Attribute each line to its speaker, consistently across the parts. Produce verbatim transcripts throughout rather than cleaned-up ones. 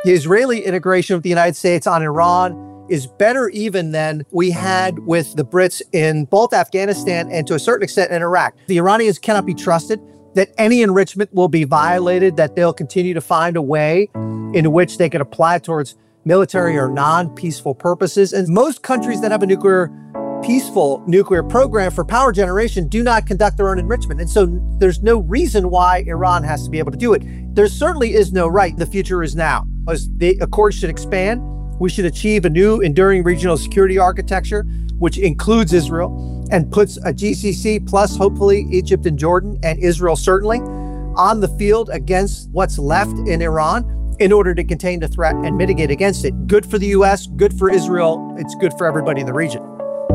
Speaker 1: The Israeli integration of the United States on Iran is better even than we had with the Brits in both Afghanistan and to a certain extent in Iraq. The Iranians cannot be trusted, that any enrichment will be violated, that they'll continue to find a way in which they can apply it towards military or non-peaceful purposes. And most countries that have a nuclear, peaceful nuclear program for power generation do not conduct their own enrichment. And so there's no reason why Iran has to be able to do it. There certainly is no right. The future is now. As the Accord should expand, we should achieve a new enduring regional security architecture, which includes Israel and puts a G C C plus hopefully Egypt and Jordan and Israel certainly on the field against what's left in Iran in order to contain the threat and mitigate against it. Good for the U S, good for Israel. It's good for everybody in the region.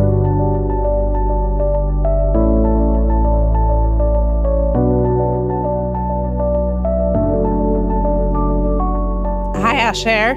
Speaker 2: Hi, Asher.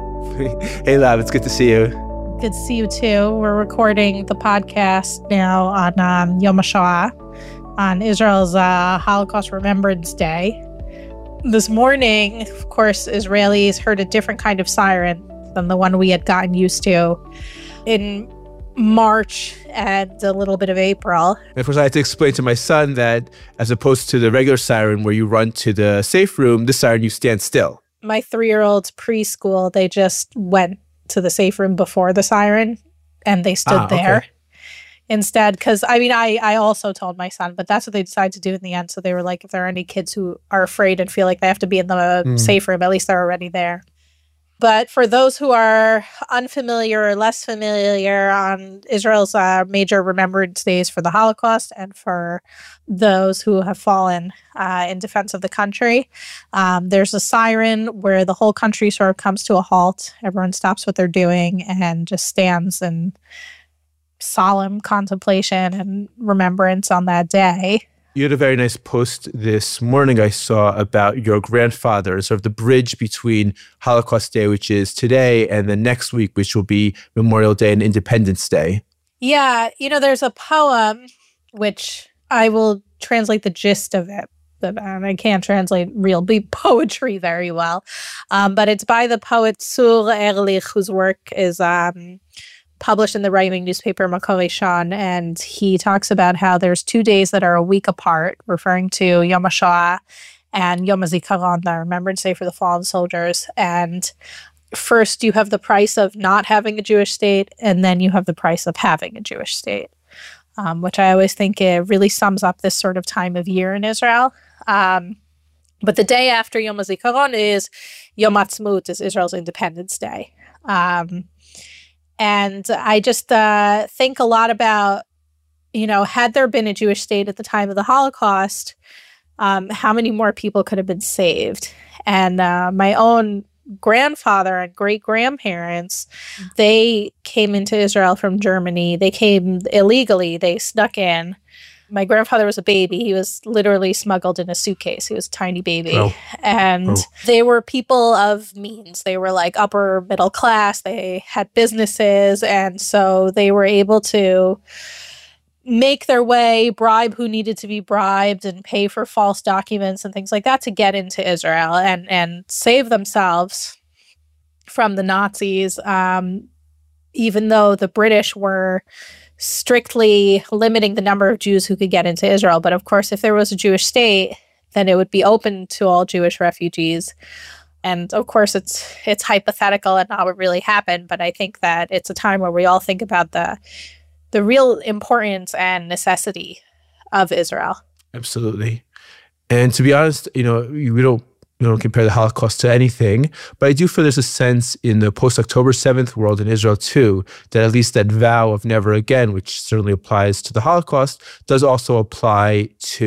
Speaker 3: Hey, Lab, it's good to see you.
Speaker 2: Good to see you, too. We're recording the podcast now on um, Yom HaShoah, on Israel's uh, Holocaust Remembrance Day. This morning, of course, Israelis heard a different kind of siren than the one we had gotten used to in March and a little bit of April.
Speaker 3: And of course, I had to explain to my son that as opposed to the regular siren where you run to the safe room, this siren, you stand still.
Speaker 2: My three-year-old's preschool, they just went to the safe room before the siren and they stood ah, there okay. instead. Because, I mean, I, I also told my son, but that's what they decided to do in the end. So they were like, if there are any kids who are afraid and feel like they have to be in the mm. safe room, at least they're already there. But for those who are unfamiliar or less familiar on Israel's uh, major remembrance days for the Holocaust and for those who have fallen uh, in defense of the country, um, there's a siren where the whole country sort of comes to a halt. Everyone stops what they're doing and just stands in solemn contemplation and remembrance on that day.
Speaker 3: You had a very nice post this morning I saw about your grandfather, sort of the bridge between Holocaust Day, which is today, and the next week, which will be Memorial Day and Independence Day.
Speaker 2: Yeah, you know, there's a poem, which I will translate the gist of it, but um, I can't translate real poetry very well. Um, but it's by the poet Tzur Ehrlich, whose work is um, published in the right-wing newspaper Makor Rishon, and he talks about how there's two days that are a week apart, referring to Yom HaShoah and Yom HaZikaron, the Remembrance Day for the Fallen Soldiers. And first you have the price of not having a Jewish state, and then you have the price of having a Jewish state, um, which I always think it really sums up this sort of time of year in Israel. Um, but the day after Yom HaZikaron is Yom Ha'atzmaut, is Israel's Independence Day. Um, And I just uh, think a lot about, you know, had there been a Jewish state at the time of the Holocaust, um, how many more people could have been saved? And uh, my own grandfather and great-grandparents, they came into Israel from Germany. They came illegally. They snuck in. My grandfather was a baby. He was literally smuggled in a suitcase. He was a tiny baby. Oh. And oh. they were people of means. They were like upper middle class. They had businesses. And so they were able to make their way, bribe who needed to be bribed, and pay for false documents and things like that to get into Israel and, and save themselves from the Nazis, um, even though the British were strictly limiting the number of Jews who could get into Israel. But of course, if there was a Jewish state, then it would be open to all Jewish refugees. And of course, it's it's hypothetical and not what really happened. But I think that it's a time where we all think about the the real importance and necessity of Israel.
Speaker 3: Absolutely. And to be honest, you know, we don't We don't compare the Holocaust to anything, but I do feel there's a sense in the post-October seventh world in Israel too, that at least that vow of never again, which certainly applies to the Holocaust, does also apply to,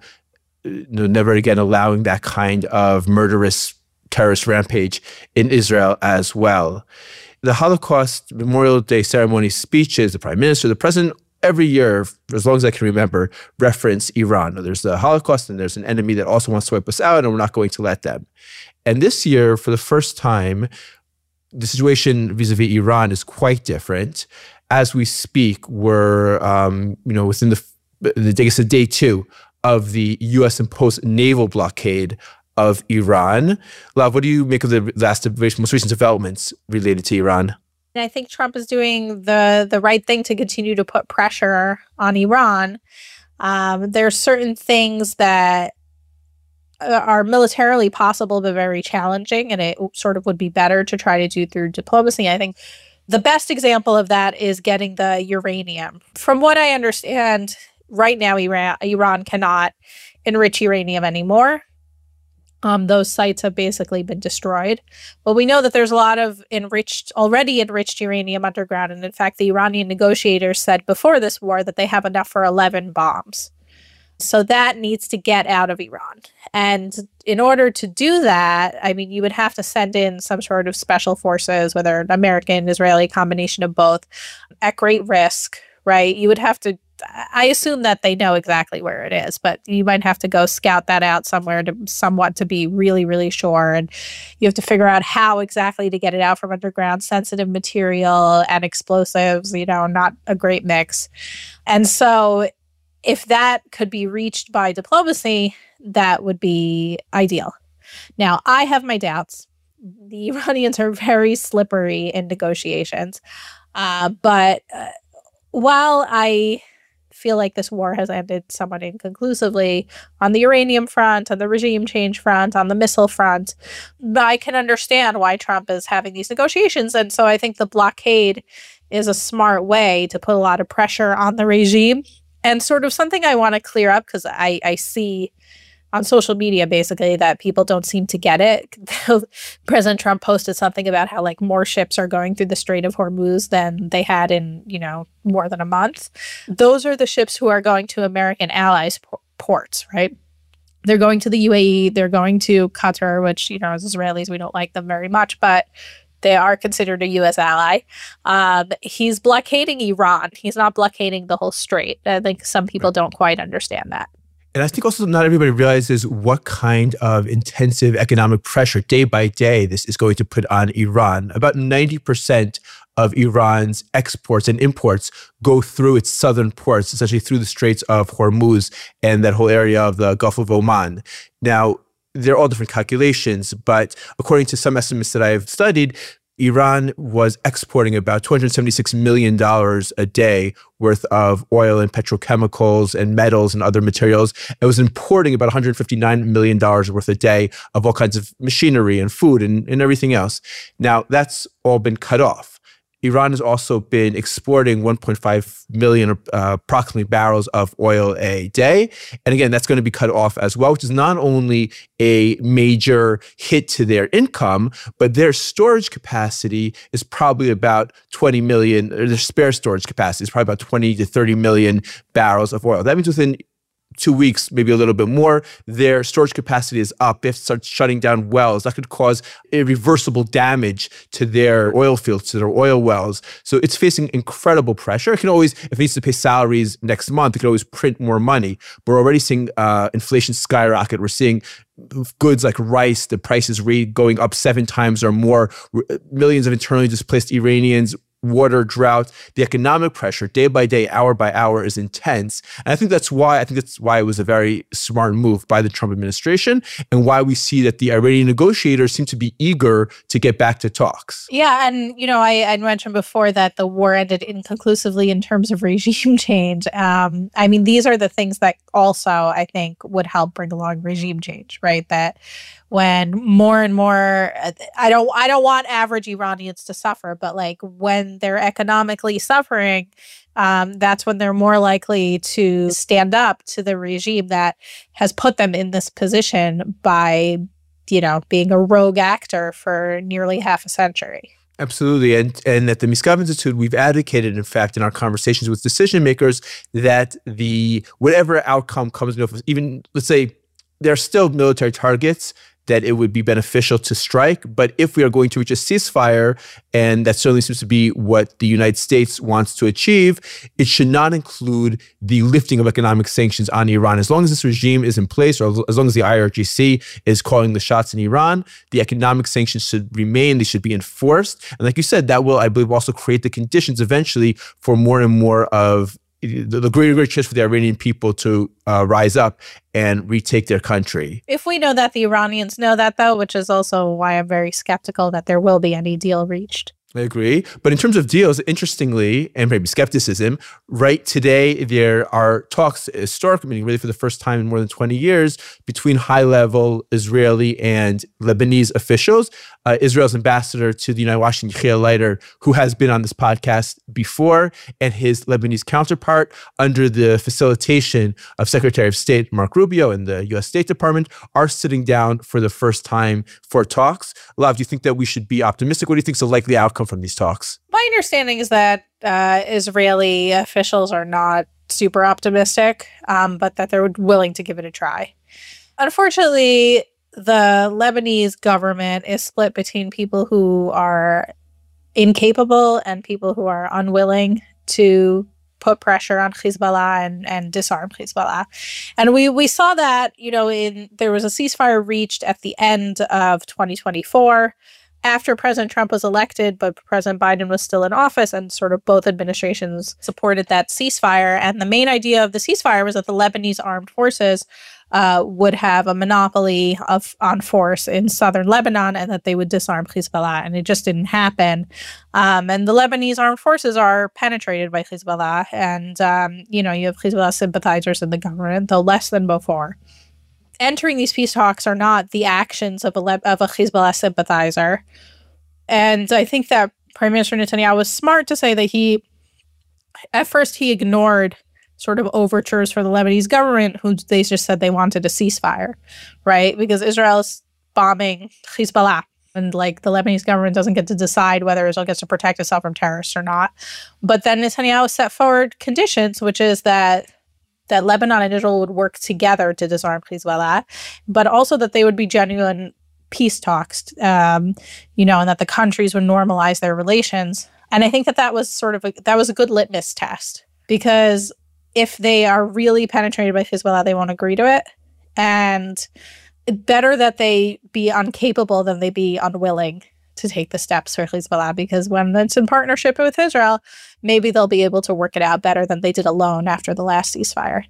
Speaker 3: you know, never again allowing that kind of murderous terrorist rampage in Israel as well. The Holocaust Memorial Day ceremony speeches, the Prime Minister, the President, every year, for as long as I can remember, reference Iran. There's the Holocaust and there's an enemy that also wants to wipe us out, and we're not going to let them. And this year, for the first time, the situation vis-a-vis Iran is quite different. As we speak, we're, um, you know, within the, the, I guess, the day two of the U S imposed naval blockade of Iran. Lav, what do you make of the last, most recent developments related to Iran?
Speaker 2: I think Trump is doing the the right thing to continue to put pressure on Iran. Um, there are certain things that are militarily possible but very challenging, and it sort of would be better to try to do through diplomacy. I think the best example of that is getting the uranium. From what I understand, right now Iran, Iran cannot enrich uranium anymore. Um, those sites have basically been destroyed. But we know that there's a lot of enriched, already enriched uranium underground. And in fact, the Iranian negotiators said before this war that they have enough for eleven bombs. So that needs to get out of Iran. And in order to do that, I mean, you would have to send in some sort of special forces, whether an American, Israeli combination of both, at great risk, right? You would have to, I assume that they know exactly where it is, but you might have to go scout that out somewhere to somewhat to be really, really sure. And you have to figure out how exactly to get it out from underground, sensitive material and explosives, you know, not a great mix. And so if that could be reached by diplomacy, that would be ideal. Now, I have my doubts. The Iranians are very slippery in negotiations. Uh, but uh, while I feel like this war has ended somewhat inconclusively on the uranium front, on the regime change front, on the missile front, I can understand why Trump is having these negotiations. And so I think the blockade is a smart way to put a lot of pressure on the regime. And sort of something I want to clear up, because I, I see on social media, basically, that people don't seem to get it. President Trump posted something about how, like, more ships are going through the Strait of Hormuz than they had in, you know, more than a month. Those are the ships who are going to American allies' p- ports, right? They're going to the U A E. They're going to Qatar, which, you know, as Israelis, we don't like them very much, but they are considered a U S ally. Um, he's blockading Iran. He's not blockading the whole strait. I think some people don't quite understand that.
Speaker 3: And I think also not everybody realizes what kind of intensive economic pressure day by day this is going to put on Iran. About ninety percent of Iran's exports and imports go through its southern ports, essentially through the Straits of Hormuz and that whole area of the Gulf of Oman. Now, they're all different calculations, but according to some estimates that I've studied, Iran was exporting about two hundred seventy-six million dollars a day worth of oil and petrochemicals and metals and other materials. It was importing about one hundred fifty-nine million dollars worth a day of all kinds of machinery and food and, and everything else. Now, that's all been cut off. Iran has also been exporting one point five million uh, approximately barrels of oil a day. And again, that's going to be cut off as well, which is not only a major hit to their income, but their storage capacity is probably about twenty million, or their spare storage capacity is probably about twenty to thirty million barrels of oil. That means within two weeks, maybe a little bit more, their storage capacity is up. They have to start shutting down wells. That could cause irreversible damage to their oil fields, to their oil wells. So it's facing incredible pressure. It can always, if it needs to pay salaries next month, it can always print more money. But we're already seeing uh, inflation skyrocket. We're seeing goods like rice, the prices re- going up seven times or more. Millions of internally displaced Iranians, water, drought, the economic pressure day by day, hour by hour is intense. And I think that's why I think that's why it was a very smart move by the Trump administration, and why we see that the Iranian negotiators seem to be eager to get back to talks.
Speaker 2: Yeah, and you know, I, I mentioned before that the war ended inconclusively in terms of regime change. Um, I mean, these are the things that also I think would help bring along regime change, right? That when more and more, I don't, I don't want average Iranians to suffer, but like when they're economically suffering, um, that's when they're more likely to stand up to the regime that has put them in this position by, you know, being a rogue actor for nearly half a century.
Speaker 3: Absolutely. And and at the Miskav Institute, we've advocated, in fact, in our conversations with decision makers, that the whatever outcome comes, even, let's say, there are still military targets that it would be beneficial to strike. But if we are going to reach a ceasefire, and that certainly seems to be what the United States wants to achieve, it should not include the lifting of economic sanctions on Iran. As long as this regime is in place, or as long as the I R G C is calling the shots in Iran, the economic sanctions should remain. They should be enforced. And like you said, that will, I believe, also create the conditions eventually for more and more of the, the greater great chance for the Iranian people to uh, rise up and retake their country.
Speaker 2: If we know that the Iranians know that, though, which is also why I'm very skeptical that there will be any deal reached.
Speaker 3: I agree. But in terms of deals, interestingly, and maybe skepticism, right today, there are talks, historic, meaning really for the first time in more than twenty years, between high-level Israeli and Lebanese officials. Uh, Israel's ambassador to the United Washington, Yechiel Leiter, who has been on this podcast before, and his Lebanese counterpart, under the facilitation of Secretary of State Marco Rubio and the U S State Department, are sitting down for the first time for talks. Lav, do you think that we should be optimistic? What do you think is the likely outcome from these talks?
Speaker 2: My understanding is that uh, Israeli officials are not super optimistic, um, but that they're willing to give it a try. Unfortunately, the Lebanese government is split between people who are incapable and people who are unwilling to put pressure on Hezbollah and, and disarm Hezbollah. And we, we saw that, you know, in there was a ceasefire reached at the end of twenty twenty-four after President Trump was elected, but President Biden was still in office, and sort of both administrations supported that ceasefire. And the main idea of the ceasefire was that the Lebanese armed forces uh, would have a monopoly of on force in southern Lebanon, and that they would disarm Hezbollah. And it just didn't happen. Um, and the Lebanese armed forces are penetrated by Hezbollah. And, um, you know, you have Hezbollah sympathizers in the government, though less than before. Entering these peace talks are not the actions of a, Le- of a Hezbollah sympathizer. And I think that Prime Minister Netanyahu was smart to say that he, at first he ignored sort of overtures for the Lebanese government, who they just said they wanted a ceasefire, right? Because Israel is bombing Hezbollah, and like the Lebanese government doesn't get to decide whether Israel gets to protect itself from terrorists or not. But then Netanyahu set forward conditions, which is that that Lebanon and Israel would work together to disarm Hezbollah, but also that they would be genuine peace talks, um, you know, and that the countries would normalize their relations. And I think that that was sort of a, that was a good litmus test, because if they are really penetrated by Hezbollah, they won't agree to it. And better that they be incapable than they be unwilling to take the steps for Hezbollah, because when it's in partnership with Israel, maybe they'll be able to work it out better than they did alone after the last ceasefire.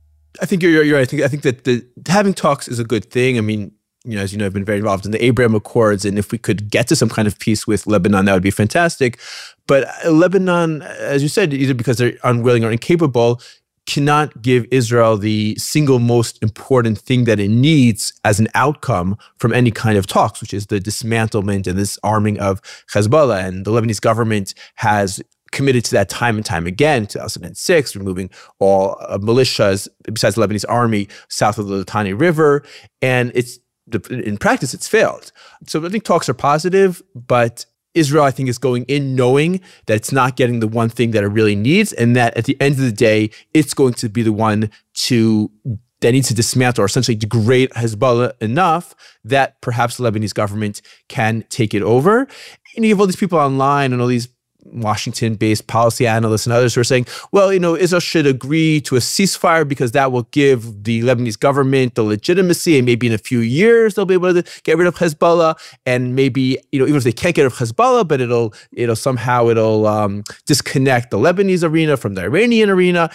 Speaker 3: I think you're, you're right. I think, I think that the, having talks is a good thing. I mean, you know, as you know, I've been very involved in the Abraham Accords, and if we could get to some kind of peace with Lebanon, that would be fantastic. But Lebanon, as you said, either because they're unwilling or incapable, cannot give Israel the single most important thing that it needs as an outcome from any kind of talks, which is the dismantlement and disarming of Hezbollah. And the Lebanese government has committed to that time and time again. two thousand six, removing all uh, militias besides the Lebanese army south of the Litani River. And it's in practice, it's failed. So I think talks are positive, but Israel, I think, is going in knowing that it's not getting the one thing that it really needs, and that at the end of the day, it's going to be the one to that needs to dismantle or essentially degrade Hezbollah enough that perhaps the Lebanese government can take it over. And you have all these people online and all these Washington-based policy analysts and others who are saying, well, you know, Israel should agree to a ceasefire because that will give the Lebanese government the legitimacy, and maybe in a few years they'll be able to get rid of Hezbollah, and maybe, you know, even if they can't get rid of Hezbollah, but it'll, it'll somehow it'll um, disconnect the Lebanese arena from the Iranian arena.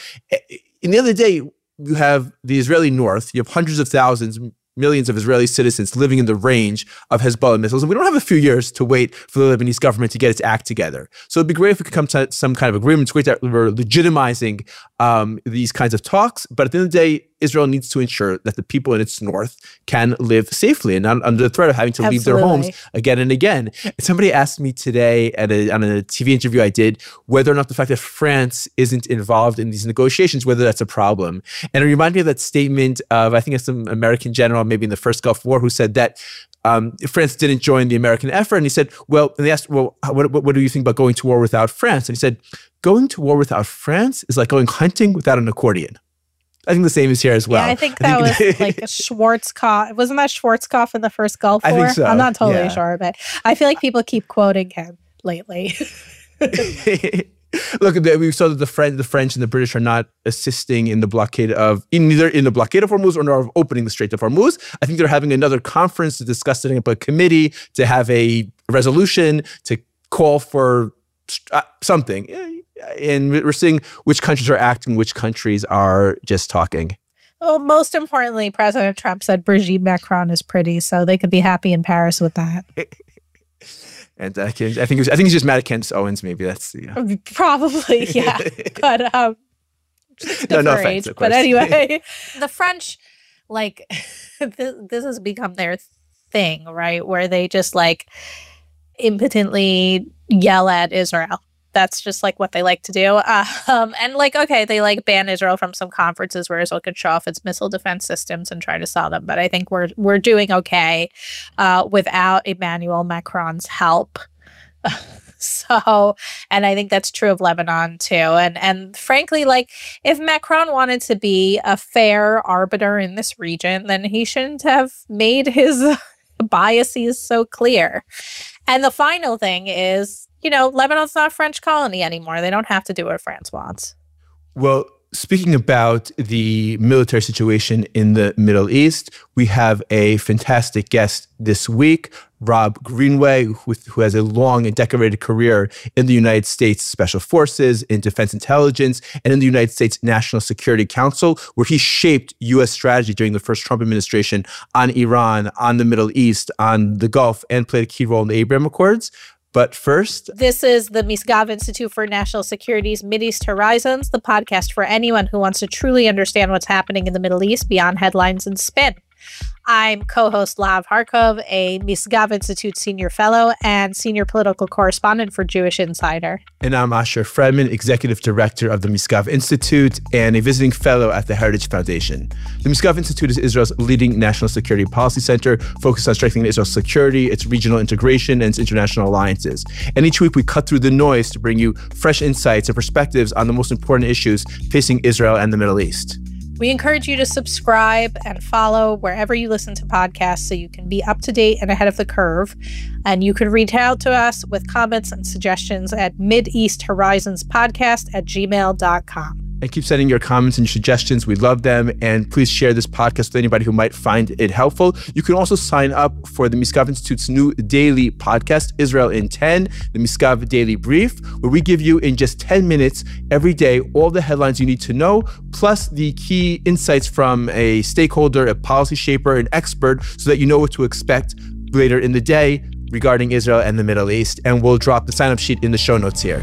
Speaker 3: In the other day, you have the Israeli north, you have hundreds of thousands, millions of Israeli citizens living in the range of Hezbollah missiles. And we don't have a few years to wait for the Lebanese government to get its act together. So it'd be great if we could come to some kind of agreement. It's great that we're legitimizing um, these kinds of talks. But at the end of the day, Israel needs to ensure that the people in its north can live safely and not under the threat of having to Absolutely. leave their homes again and again. And somebody asked me today at a, on a T V interview I did whether or not the fact that France isn't involved in these negotiations, whether that's a problem. And it reminded me of that statement of, I think it's some American general, maybe in the first Gulf War, who said that Um, France didn't join the American effort. And he said, well, and they asked, well, what, what, what do you think about going to war without France? And he said, going to war without France is like going hunting without an accordion. I think the same is here as well.
Speaker 2: Yeah, I think that I think was like a Schwarzkopf. Wasn't that Schwarzkopf in the first Gulf War?
Speaker 3: I think so.
Speaker 2: I'm not totally
Speaker 3: yeah.
Speaker 2: sure, but I feel like people keep quoting him lately.
Speaker 3: Look, we saw that the French, the French and the British are not assisting in the blockade of, in neither in the blockade of Hormuz or nor of opening the Strait of Hormuz. I think they're having another conference to discuss setting up a committee to have a resolution to call for uh, something. And we're seeing which countries are acting, which countries are just talking.
Speaker 2: Well, most importantly, President Trump said Brigitte Macron is pretty, so they could be happy in Paris with that.
Speaker 3: And uh, I think it was, I think he's just mad at Candace Owens. Maybe that's yeah.
Speaker 2: Probably, yeah. But um,
Speaker 3: no, no offense,
Speaker 2: age. But anyway, the French, like, this, this has become their thing, right? Where they just like impotently yell at Israel. That's just like what they like to do. Uh, um, and like, okay, they like ban Israel from some conferences where Israel could show off its missile defense systems and try to sell them. But I think we're we're doing okay uh, without Emmanuel Macron's help. So, and I think that's true of Lebanon too. And and frankly, like if Macron wanted to be a fair arbiter in this region, then he shouldn't have made his biases so clear. And the final thing is, you know, Lebanon's not a French colony anymore. They don't have to do what France wants.
Speaker 3: Well, speaking about the military situation in the Middle East, we have a fantastic guest this week, Rob Greenway, who, who has a long and decorated career in the United States Special Forces, in Defense Intelligence, and in the United States National Security Council, where he shaped U S strategy during the first Trump administration on Iran, on the Middle East, on the Gulf, and played a key role in the Abraham Accords. But first,
Speaker 2: this is the Misgav Institute for National Security's Mideast Horizons, the podcast for anyone who wants to truly understand what's happening in the Middle East beyond headlines and spin. I'm co-host Lav Harkov, a Misgav Institute Senior Fellow and Senior Political Correspondent for Jewish Insider.
Speaker 3: And I'm Asher Fredman, Executive Director of the Misgav Institute and a Visiting Fellow at the Heritage Foundation. The Misgav Institute is Israel's leading national security policy center focused on strengthening Israel's security, its regional integration, and its international alliances. And each week we cut through the noise to bring you fresh insights and perspectives on the most important issues facing Israel and the Middle East.
Speaker 2: We encourage you to subscribe and follow wherever you listen to podcasts so you can be up to date and ahead of the curve. And you can reach out to us with comments and suggestions at Mideast Horizons Podcast at gmail dot com.
Speaker 3: And keep sending your comments and suggestions. We love them. And please share this podcast with anybody who might find it helpful. You can also sign up for the Misgav Institute's new daily podcast, Israel in ten, the Misgav Daily Brief, where we give you in just ten minutes every day all the headlines you need to know, plus the key insights from a stakeholder, a policy shaper, an expert, so that you know what to expect later in the day regarding Israel and the Middle East. And we'll drop the sign-up sheet in the show notes here.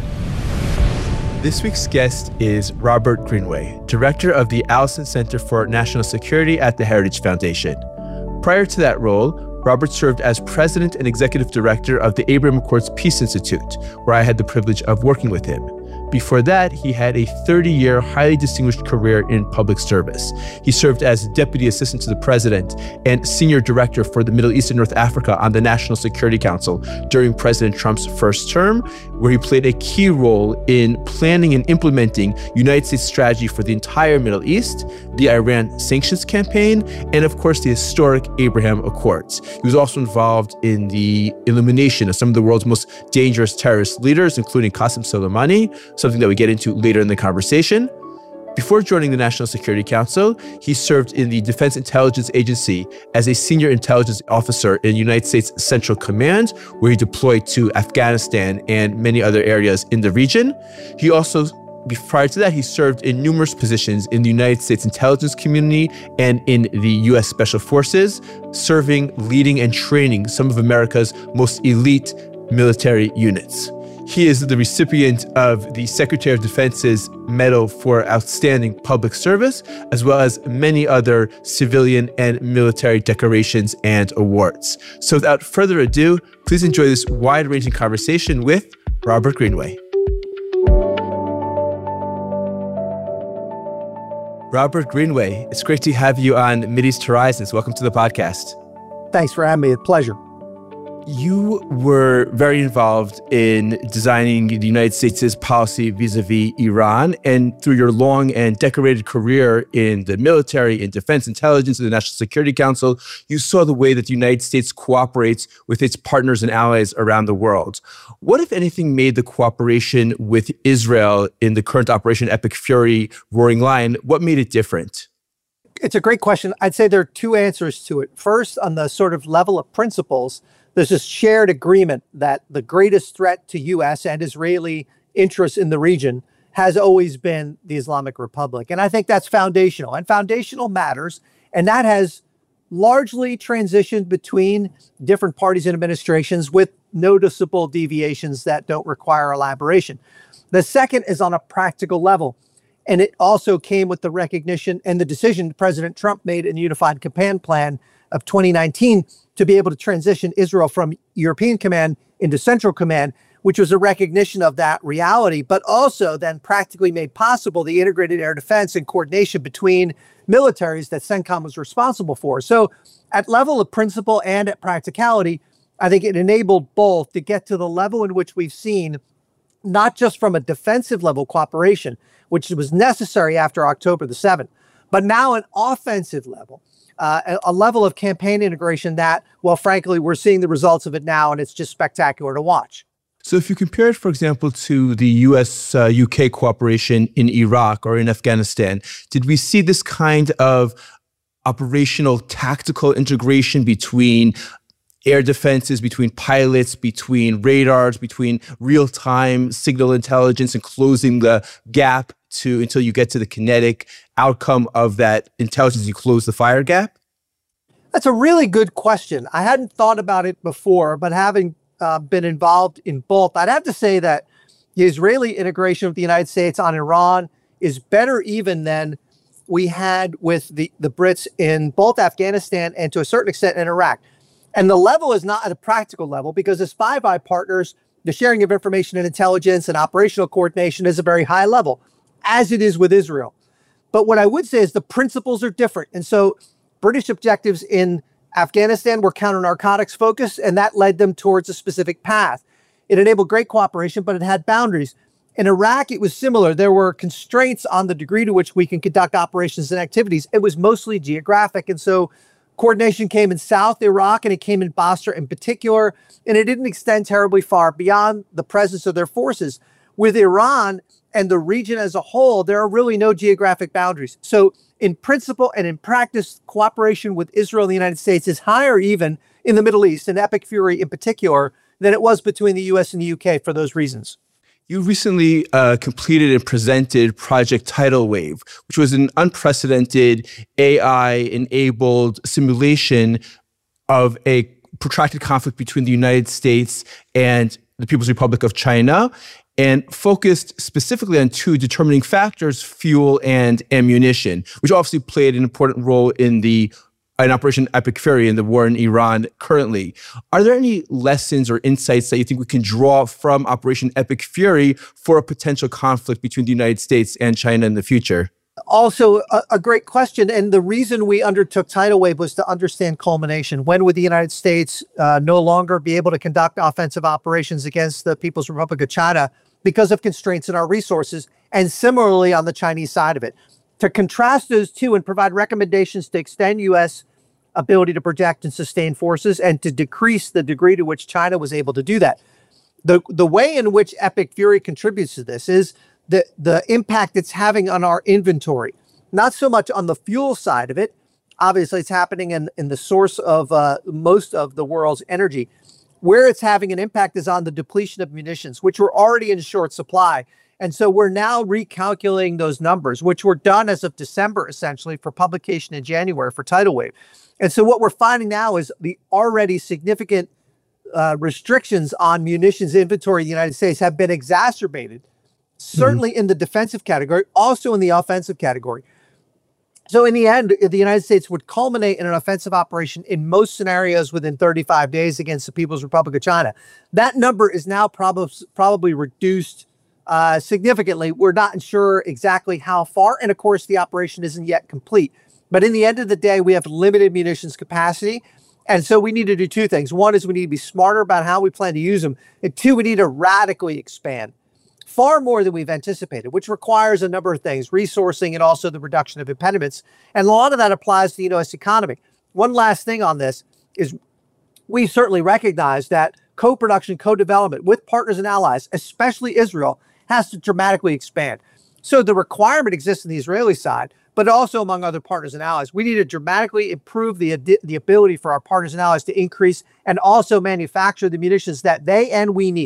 Speaker 3: This week's guest is Robert Greenway, director of the Allison Center for National Security at the Heritage Foundation. Prior to that role, Robert served as president and executive director of the Abraham Accords Peace Institute, where I had the privilege of working with him. Before that, he had a thirty-year, highly distinguished career in public service. He served as Deputy Assistant to the President and Senior Director for the Middle East and North Africa on the National Security Council during President Trump's first term, where he played a key role in planning and implementing United States strategy for the entire Middle East, the Iran sanctions campaign, and of course, the historic Abraham Accords. He was also involved in the elimination of some of the world's most dangerous terrorist leaders, including Qasem Soleimani, something that we get into later in the conversation. Before joining the National Security Council, he served in the Defense Intelligence Agency as a senior intelligence officer in United States Central Command, where he deployed to Afghanistan and many other areas in the region. He also, prior to that, he served in numerous positions in the United States intelligence community and in the U S Special Forces, serving, leading, and training some of America's most elite military units. He is the recipient of the Secretary of Defense's Medal for Outstanding Public Service, as well as many other civilian and military decorations and awards. So without further ado, please enjoy this wide-ranging conversation with Robert Greenway. Robert Greenway, it's great to have you on Mideast Horizons. Welcome to the podcast.
Speaker 1: Thanks for having me. It's a pleasure.
Speaker 3: You were very involved in designing the United States' policy vis-a-vis Iran, and through your long and decorated career in the military, in defense intelligence, and the National Security Council, you saw the way that the United States cooperates with its partners and allies around the world. What, if anything, made the cooperation with Israel in the current Operation Epic Fury, Roaring Lion, what made it different?
Speaker 1: It's a great question. I'd say there are two answers to it. First, on the sort of level of principles, there's this shared agreement that the greatest threat to U S and Israeli interests in the region has always been the Islamic Republic. And I think that's foundational, and foundational matters. And that has largely transitioned between different parties and administrations with noticeable deviations that don't require elaboration. The second is on a practical level. And it also came with the recognition and the decision President Trump made in the Unified Command Plan of twenty nineteen to be able to transition Israel from European Command into Central Command, which was a recognition of that reality, but also then practically made possible the integrated air defense and coordination between militaries that CENTCOM was responsible for. So at level of principle and at practicality, I think it enabled both to get to the level in which we've seen, not just from a defensive level cooperation, which was necessary after October the seventh, but now an offensive level, uh, a, a level of campaign integration that, well, frankly, we're seeing the results of it now, and it's just spectacular to watch.
Speaker 3: So if you compare it, for example, to the U S U K cooperation in Iraq or in Afghanistan, did we see this kind of operational tactical integration between air defenses, between pilots, between radars, between real-time signal intelligence, and closing the gap to until you get to the kinetic outcome of that intelligence, you close the fire gap?
Speaker 1: That's a really good question. I hadn't thought about it before, but having uh, been involved in both, I'd have to say that the Israeli integration with the United States on Iran is better even than we had with the, the Brits in both Afghanistan and to a certain extent in Iraq. And the level is not at a practical level because as Five Eye partners, the sharing of information and intelligence and operational coordination is a very high level, as it is with Israel. But what I would say is the principles are different. And so British objectives in Afghanistan were counter-narcotics focused, and that led them towards a specific path. It enabled great cooperation, but it had boundaries. In Iraq, it was similar. There were constraints on the degree to which we can conduct operations and activities. It was mostly geographic. And so coordination came in South Iraq, and it came in Basra in particular, and it didn't extend terribly far beyond the presence of their forces. With Iran and the region as a whole, there are really no geographic boundaries. So in principle and in practice, cooperation with Israel and the United States is higher even in the Middle East, and Epic Fury in particular, than it was between the U S and the U K for those reasons.
Speaker 3: You recently uh, completed and presented Project Tidal Wave, which was an unprecedented A I-enabled simulation of a protracted conflict between the United States and the People's Republic of China, and focused specifically on two determining factors, fuel and ammunition, which obviously played an important role in the in Operation Epic Fury in the war in Iran currently. Are there any lessons or insights that you think we can draw from Operation Epic Fury for a potential conflict between the United States and China in the future?
Speaker 1: Also, a, a great question. And the reason we undertook Tidal Wave was to understand culmination. When would the United States uh, no longer be able to conduct offensive operations against the People's Republic of China because of constraints in our resources? And similarly on the Chinese side of it. To contrast those two and provide recommendations to extend U S ability to project and sustain forces and to decrease the degree to which China was able to do that. The, the way in which Epic Fury contributes to this is the, the impact it's having on our inventory, not so much on the fuel side of it. Obviously, it's happening in, in the source of uh, most of the world's energy. Where it's having an impact is on the depletion of munitions, which were already in short supply. And so we're now recalculating those numbers, which were done as of December, essentially, for publication in January for Tidal Wave. And so what we're finding now is the already significant uh, restrictions on munitions inventory in the United States have been exacerbated, certainly mm-hmm. in the defensive category, also in the offensive category. So in the end, the United States would culminate in an offensive operation in most scenarios within thirty-five days against the People's Republic of China. That number is now prob- probably reduced Uh, significantly. We're not sure exactly how far. And of course, the operation isn't yet complete. But in the end of the day, we have limited munitions capacity. And so we need to do two things. One is we need to be smarter about how we plan to use them. And two, we need to radically expand far more than we've anticipated, which requires a number of things, resourcing and also the reduction of impediments. And a lot of that applies to the U S economy. One last thing on this is we certainly recognize that co-production, co-development with partners and allies, especially Israel, has to dramatically expand. So the requirement exists on the Israeli side, but also among other partners and allies. We need to dramatically improve the, the ability for our partners and allies to increase and also manufacture the munitions that they and we need.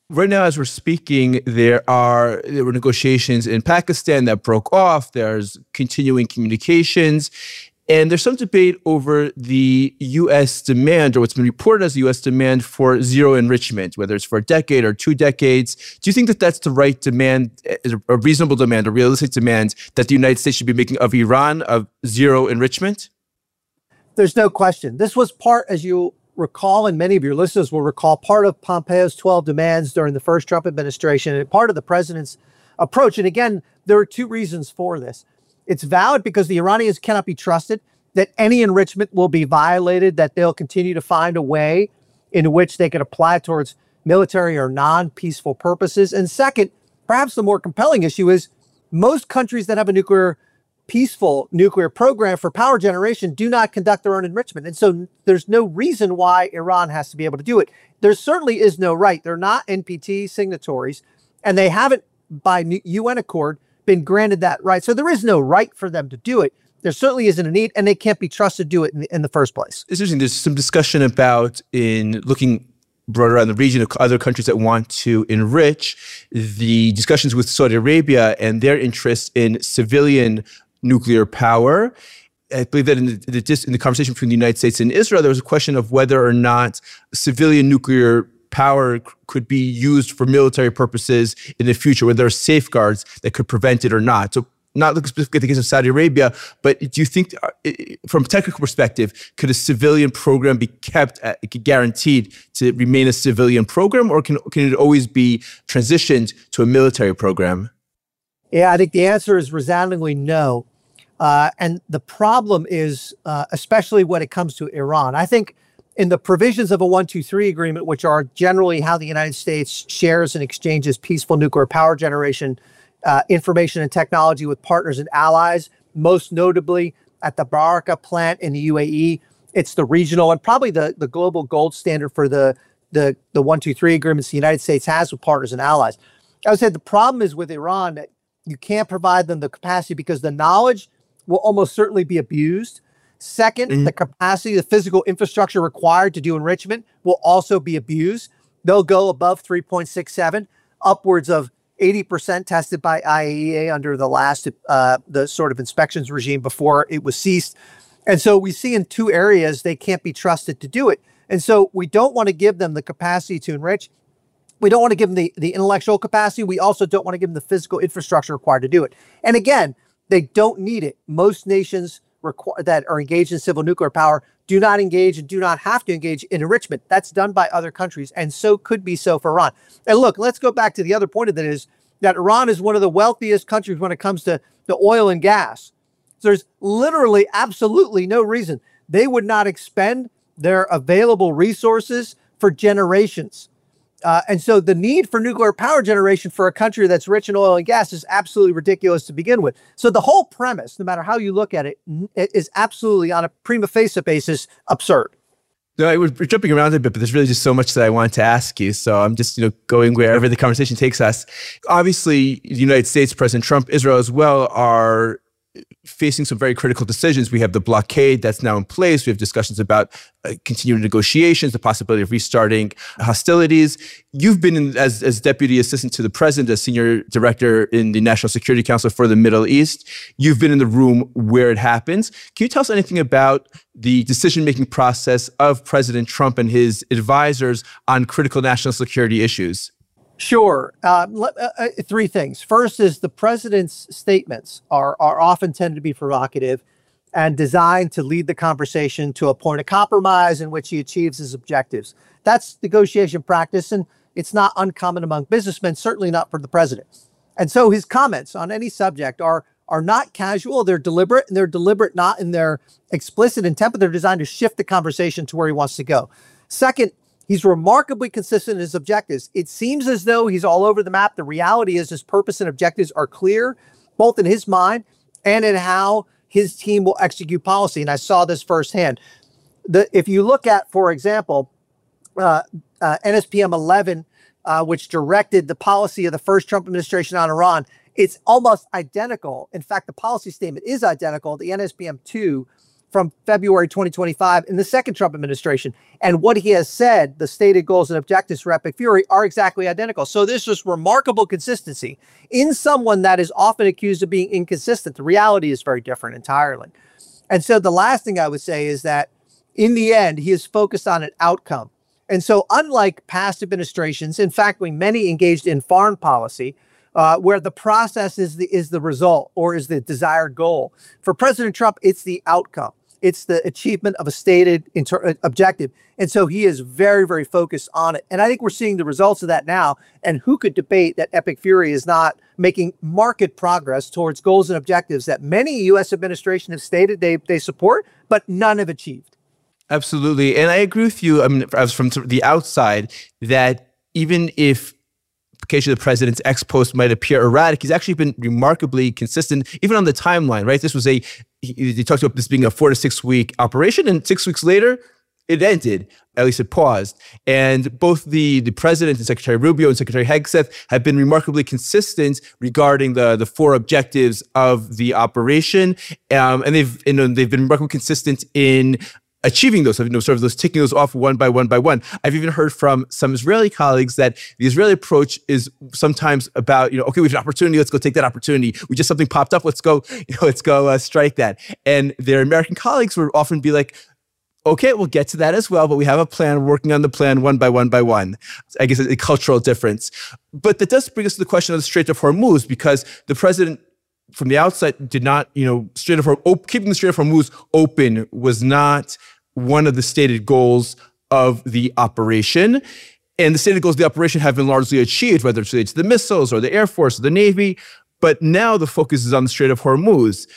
Speaker 3: Right now, as we're speaking, there are there were negotiations in Pakistan that broke off. There's continuing communications. And there's some debate over the U S demand, or what's been reported as the U S demand for zero enrichment, whether it's for a decade or two decades. Do you think that that's the right demand, a reasonable demand, a realistic demand that the United States should be making of Iran, of zero enrichment?
Speaker 1: There's no question. This was part, as you recall, and many of your listeners will recall, part of Pompeo's twelve demands during the first Trump administration and part of the president's approach. And again, there are two reasons for this. It's valid because the Iranians cannot be trusted, that any enrichment will be violated, that they'll continue to find a way in which they can apply towards military or non-peaceful purposes. And second, perhaps the more compelling issue is most countries that have a nuclear, peaceful nuclear program for power generation do not conduct their own enrichment. And so there's no reason why Iran has to be able to do it. There certainly is no right. They're not N P T signatories, and they haven't, by U N accord, been granted that right. So there is no right for them to do it. There certainly isn't a need, and they can't be trusted to do it in the, in the first place.
Speaker 3: It's interesting. There's some discussion about, in looking broader around the region, of other countries that want to enrich, the discussions with Saudi Arabia and their interest in civilian nuclear power. I believe that in the, the, in the conversation between the United States and Israel, there was a question of whether or not civilian nuclear power could be used for military purposes in the future, where there are safeguards that could prevent it or not. So not looking specifically at the case of Saudi Arabia, but do you think, from a technical perspective, could a civilian program be kept, uh, guaranteed to remain a civilian program, or can, can it always be transitioned to a military program?
Speaker 1: Yeah, I think the answer is resoundingly no. Uh, and the problem is, uh, especially when it comes to Iran, I think in the provisions of a one two three agreement, which are generally how the United States shares and exchanges peaceful nuclear power generation, uh, information and technology with partners and allies, most notably at the Baraka plant in the U A E. It's the regional and probably the, the global gold standard for the, the, the one two three agreements the United States has with partners and allies. I would say the problem is with Iran that you can't provide them the capacity because the knowledge will almost certainly be abused. Second, mm-hmm. the capacity, the physical infrastructure required to do enrichment will also be abused. They'll go above three point six seven, upwards of eighty percent tested by I A E A under the last, uh, the sort of inspections regime before it was ceased. And so we see in two areas they can't be trusted to do it. And so we don't want to give them the capacity to enrich. We don't want to give them the, the intellectual capacity. We also don't want to give them the physical infrastructure required to do it. And again, they don't need it. Most nations requ- that are engaged in civil nuclear power do not engage and do not have to engage in enrichment. That's done by other countries, and so could be so for Iran. And look, let's go back to the other point of that is that Iran is one of the wealthiest countries when it comes to the oil and gas. So there's literally absolutely no reason they would not expend their available resources for generations. Uh, and so the need for nuclear power generation for a country that's rich in oil and gas is absolutely ridiculous to begin with. So the whole premise, no matter how you look at it, is absolutely on a prima facie basis absurd.
Speaker 3: No, we're jumping around a bit, but there's really just so much that I want to ask you. So I'm just, you know, going wherever the conversation takes us. Obviously, the United States, President Trump, Israel as well, are facing some very critical decisions. We have the blockade that's now in place. We have discussions about uh, continuing negotiations, the possibility of restarting hostilities. You've been in, as, as deputy assistant to the president, as senior director in the National Security Council for the Middle East. You've been in the room where it happens. Can you tell us anything about the decision-making process of President Trump and his advisors on critical national security issues?
Speaker 1: Sure. Uh, uh, three things. First is the president's statements are, are often tend to be provocative and designed to lead the conversation to a point of compromise in which he achieves his objectives. That's negotiation practice, and it's not uncommon among businessmen, certainly not for the president. And so his comments on any subject are, are not casual. They're deliberate, and they're deliberate not in their explicit intent, but they're designed to shift the conversation to where he wants to go. Second, he's remarkably consistent in his objectives. It seems as though he's all over the map. The reality is his purpose and objectives are clear, both in his mind and in how his team will execute policy. And I saw this firsthand. The, if you look at, for example, uh, uh, N S P M eleven, uh, which directed the policy of the first Trump administration on Iran, it's almost identical. In fact, the policy statement is identical to the N S P M two, from February twenty twenty-five in the second Trump administration. And what he has said, the stated goals and objectives for Epic Fury are exactly identical. So there's just remarkable consistency in someone that is often accused of being inconsistent. The reality is very different entirely. And so the last thing I would say is that in the end, he is focused on an outcome. And so unlike past administrations, in fact, we many engaged in foreign policy, Uh, where the process is the is the result or is the desired goal. For President Trump, it's the outcome. It's the achievement of a stated inter- objective. And so he is very, very focused on it. And I think we're seeing the results of that now. And who could debate that Epic Fury is not making marked progress towards goals and objectives that many U S administration have stated they, they support, but none have achieved?
Speaker 3: Absolutely. And I agree with you. I mean, as from the outside, that even if occasionally the president's ex post might appear erratic, he's actually been remarkably consistent, even on the timeline, right? This was a, he, he talked about this being a four to six week operation, and six weeks later, it ended. At least it paused. And both the, the president and Secretary Rubio and Secretary Hegseth have been remarkably consistent regarding the, the four objectives of the operation. Um, and they've, you know, they've been remarkably consistent in achieving those, you know, sort of those ticking those off one by one by one. I've even heard from some Israeli colleagues that the Israeli approach is sometimes about, you know, okay, we have an opportunity, let's go take that opportunity. We just something popped up, let's go, you know, let's go uh, strike that. And their American colleagues would often be like, okay, we'll get to that as well, but we have a plan, we're working on the plan one by one by one. I guess a, a cultural difference. But that does bring us to the question of the Strait of Hormuz, because the president from the outset did not, you know, Strait of Hormuz, keeping the Strait of Hormuz open was not one of the stated goals of the operation. And the stated goals of the operation have been largely achieved, whether it's related to the missiles or the Air Force or the Navy. But now the focus is on the Strait of Hormuz.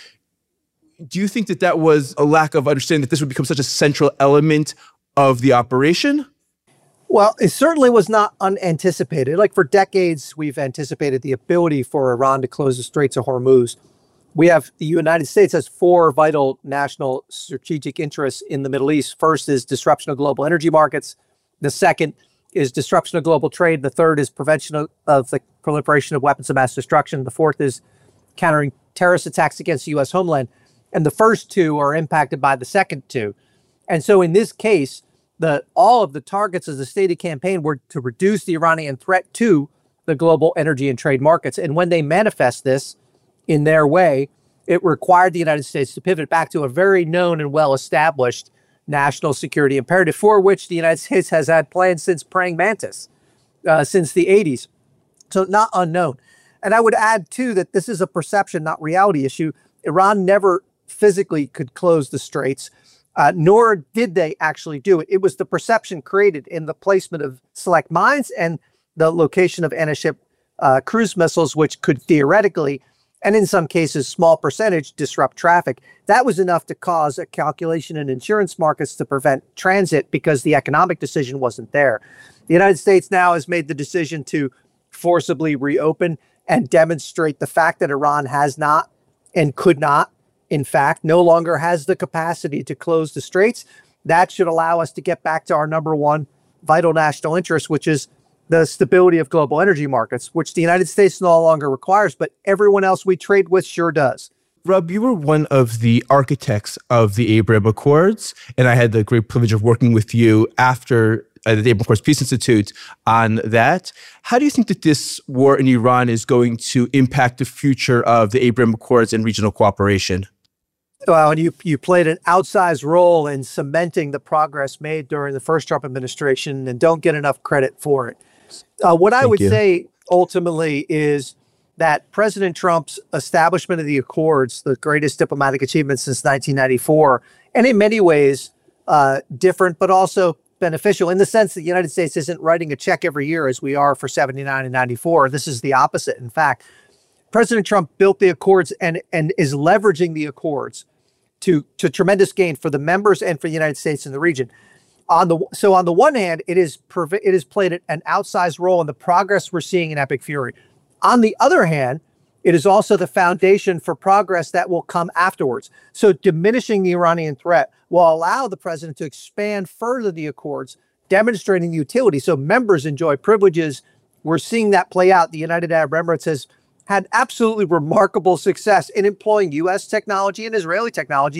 Speaker 3: Do you think that that was a lack of understanding that this would become such a central element of the operation?
Speaker 1: Well, it certainly was not unanticipated. Like for decades, we've anticipated the ability for Iran to close the Straits of Hormuz. We have, the United States has four vital national strategic interests in the Middle East. First is disruption of global energy markets. The second is disruption of global trade. The third is prevention of, of the proliferation of weapons of mass destruction. The fourth is countering terrorist attacks against the U S homeland. And the first two are impacted by the second two. And so in this case, the all of the targets of the stated campaign were to reduce the Iranian threat to the global energy and trade markets. And when they manifest this in their way, it required the United States to pivot back to a very known and well-established national security imperative for which the United States has had plans since Praying Mantis, uh, since the eighties. So not unknown. And I would add, too, that this is a perception, not reality issue. Iran never physically could close the straits, uh, nor did they actually do it. It was the perception created in the placement of select mines and the location of anti-ship uh, cruise missiles, which could theoretically, and in some cases, small percentage, disrupt traffic. That was enough to cause a calculation in insurance markets to prevent transit because the economic decision wasn't there. The United States now has made the decision to forcibly reopen and demonstrate the fact that Iran has not and could not, in fact, no longer has the capacity to close the straits. That should allow us to get back to our number one vital national interest, which is the stability of global energy markets, which the United States no longer requires, but everyone else we trade with sure does.
Speaker 3: Rob, you were one of the architects of the Abraham Accords, and I had the great privilege of working with you after uh, the Abraham Accords Peace Institute on that. How do you think that this war in Iran is going to impact the future of the Abraham Accords and regional cooperation?
Speaker 1: Well, and you, you played an outsized role in cementing the progress made during the first Trump administration and don't get enough credit for it. Uh, what I
Speaker 3: Thank
Speaker 1: would
Speaker 3: you.
Speaker 1: say ultimately is that President Trump's establishment of the Accords, the greatest diplomatic achievement since nineteen ninety-four, and in many ways uh, different, but also beneficial in the sense that the United States isn't writing a check every year as we are for seventy-nine and ninety-four. This is the opposite. In fact, President Trump built the Accords and, and is leveraging the Accords to, to tremendous gain for the members and for the United States in the region. On the so on the one hand, it is it has played an outsized role in the progress we're seeing in Epic Fury. On the other hand, it is also the foundation for progress that will come afterwards. So diminishing the Iranian threat will allow the president to expand further the Accords, demonstrating the utility. So members enjoy privileges. We're seeing that play out. The United Arab Emirates has had absolutely remarkable success in employing U S technology and Israeli technology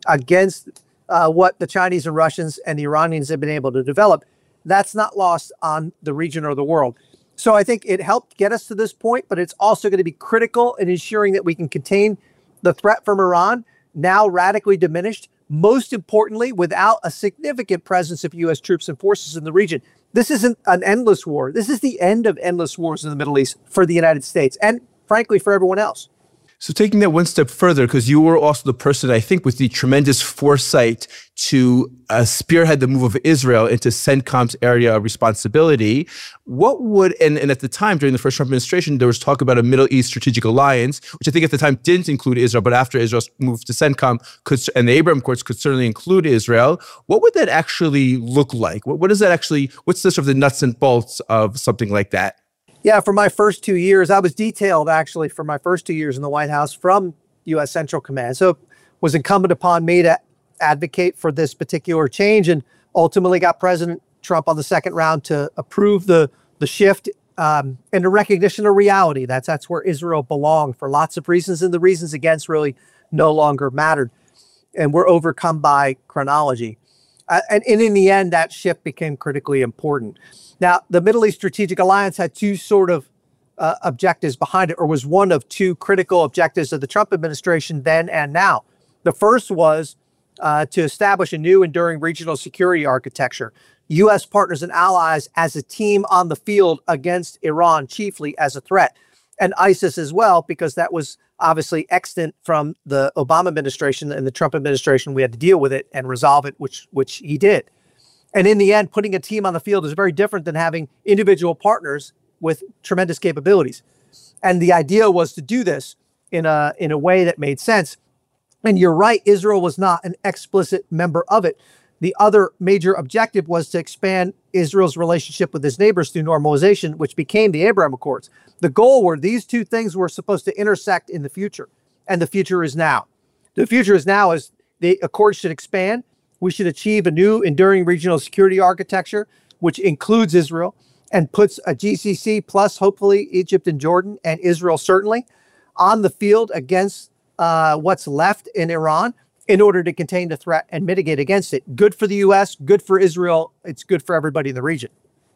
Speaker 1: against uh, what the Chinese and Russians and the Iranians have been able to develop. That's not lost on the region or the world. So I think it helped get us to this point, but it's also going to be critical in ensuring that we can contain the threat from Iran, now radically diminished, most importantly, without a significant presence of U S troops and forces in the region. This isn't an endless war. This is the end of endless wars in the Middle East for the United States and, frankly, for everyone else.
Speaker 3: So taking that one step further, because you were also the person, I think, with the tremendous foresight to uh, spearhead the move of Israel into CENTCOM's area of responsibility, what would, and, and at the time, during the first Trump administration, there was talk about a Middle East strategic alliance, which I think at the time didn't include Israel, but after Israel's move to CENTCOM could, and the Abraham Accords could certainly include Israel. What would that actually look like? What, what is that actually, what's the sort of the nuts and bolts of something like that?
Speaker 1: Yeah, for my first two years, I was detailed actually for my first two years in the White House from U S Central Command. So it was incumbent upon me to advocate for this particular change and ultimately got President Trump on the second round to approve the, the shift um, and the recognition of reality. That's, that's where Israel belonged for lots of reasons, and the reasons against really no longer mattered. And we're overcome by chronology. Uh, and, and in the end, that shift became critically important. Now, the Middle East Strategic Alliance had two sort of uh, objectives behind it, or was one of two critical objectives of the Trump administration then and now. The first was uh, to establish a new enduring regional security architecture, U S partners and allies as a team on the field against Iran, chiefly as a threat, and ISIS as well, because that was obviously extant from the Obama administration and the Trump administration. We had to deal with it and resolve it, which which he did. And in the end, putting a team on the field is very different than having individual partners with tremendous capabilities. And the idea was to do this in a, in a way that made sense. And you're right, Israel was not an explicit member of it. The other major objective was to expand Israel's relationship with its neighbors through normalization, which became the Abraham Accords. The goal were these two things were supposed to intersect in the future, and the future is now. The future is now is the Accords should expand. We should achieve a new enduring regional security architecture, which includes Israel and puts a G C C plus hopefully Egypt and Jordan and Israel certainly on the field against uh, what's left in Iran in order to contain the threat and mitigate against it. Good for the U S, good for Israel. It's good for everybody in the region.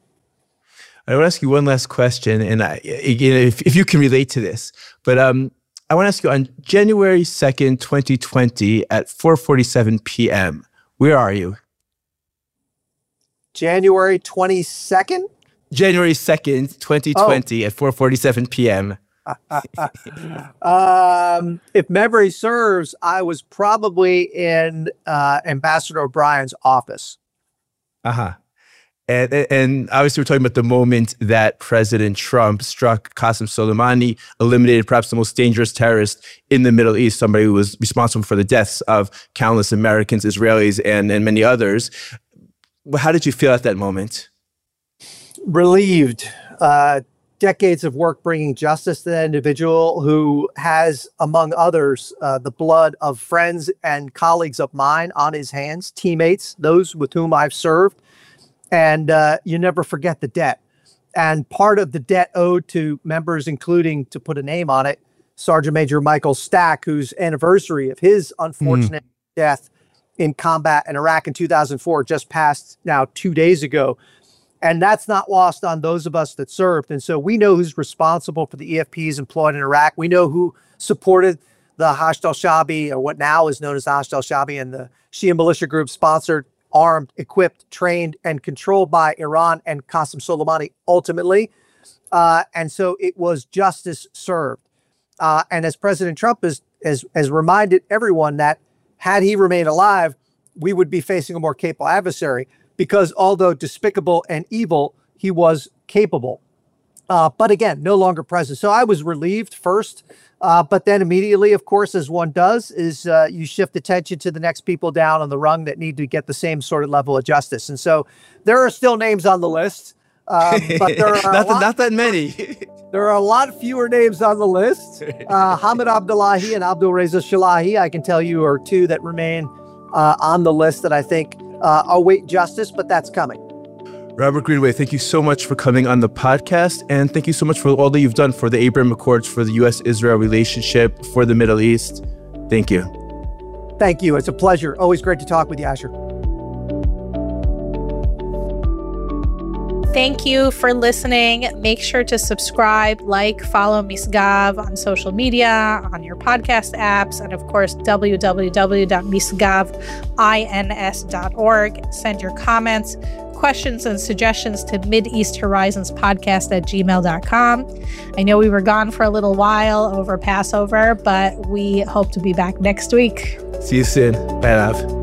Speaker 3: I want to ask you one last question, and I, if, if you can relate to this, but um, I want to ask you on January second, twenty twenty at four forty-seven p.m., where are you?
Speaker 1: January twenty-second?
Speaker 3: January second, twenty twenty oh. at four forty-seven p.m.
Speaker 1: um, if memory serves, I was probably in uh, Ambassador O'Brien's office.
Speaker 3: Uh-huh. And, and obviously we're talking about the moment that President Trump struck Qasem Soleimani, eliminated perhaps the most dangerous terrorist in the Middle East, somebody who was responsible for the deaths of countless Americans, Israelis, and, and many others. How did you feel at that moment?
Speaker 1: Relieved. Uh, decades of work bringing justice to that individual who has, among others, uh, the blood of friends and colleagues of mine on his hands, teammates, those with whom I've served. And uh, you never forget the debt. And part of the debt owed to members, including, to put a name on it, Sergeant Major Michael Stack, whose anniversary of his unfortunate mm. death in combat in Iraq in two thousand four just passed now two days ago. And that's not lost on those of us that served. And so we know who's responsible for the E F Ps employed in Iraq. We know who supported the Hashd al-Shaabi, or what now is known as the Hashd al-Shaabi, and the Shia militia group sponsored, armed, equipped, trained, and controlled by Iran and Qasem Soleimani ultimately. Uh, and so it was justice served. Uh, and as President Trump has, has, has reminded everyone that had he remained alive, we would be facing a more capable adversary, because although despicable and evil, he was capable. Uh, but again, no longer present. So I was relieved first, uh, but then immediately, of course, as one does, is uh, you shift attention to the next people down on the rung that need to get the same sort of level of justice. And so there are still names on the list, um, but there are
Speaker 3: not,
Speaker 1: lot,
Speaker 3: not that many.
Speaker 1: There are a lot fewer names on the list. Uh, Hamid Abdullahi and Abdul Reza Shalahi, I can tell you, are two that remain uh, on the list that I think uh, await justice, but that's coming.
Speaker 3: Robert Greenway, thank you so much for coming on the podcast, and thank you so much for all that you've done for the Abraham Accords, for the U S Israel relationship, for the Middle East. Thank you.
Speaker 1: Thank you. It's a pleasure. Always great to talk with you, Asher.
Speaker 2: Thank you for listening. Make sure to subscribe, like, follow Misgav on social media, on your podcast apps, and of course, w w w dot misgav ins dot org. Send your comments, questions, and suggestions to Mideast Horizons podcast at gmail dot com. I know we were gone for a little while over Passover, but we hope to be back next week.
Speaker 3: See you soon. Bye, love.